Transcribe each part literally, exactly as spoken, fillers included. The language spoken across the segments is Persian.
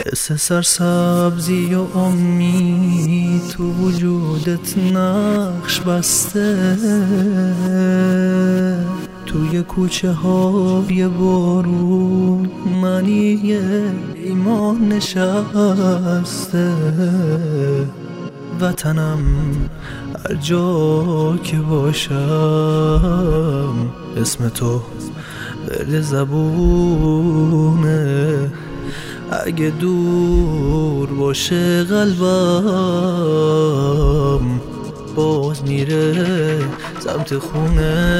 حس سرسبزی و امید تو وجودت نقش بسته، توی کوچه های بارون منی ایمان نشسته. وطنم هر جا که باشم اسم تو ورد زبونه. اگه دور باشه قلبم باز میره سمت خونه.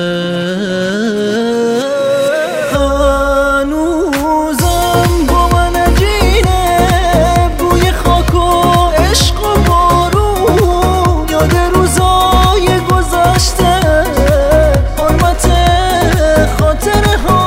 هنوزم با من عجینه بوی خاک و عشق و بارون، یاد روزای گذشته حرمت خاطره ها.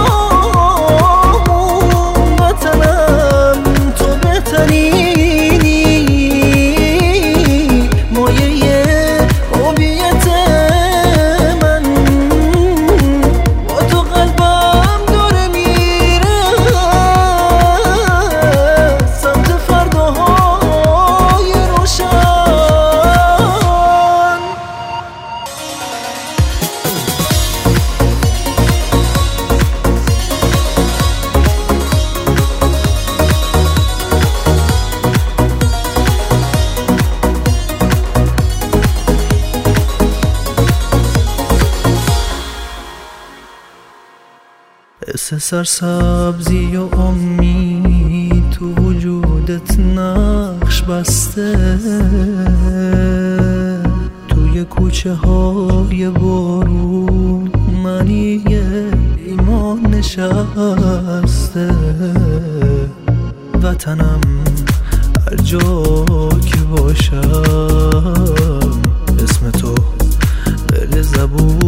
حس سرسبزی و امید تو وجودت نقش بسته، توی کوچه های بارون منی ایمان نشسته. وطنم هر جا که باشم اسم تو ورد زبون.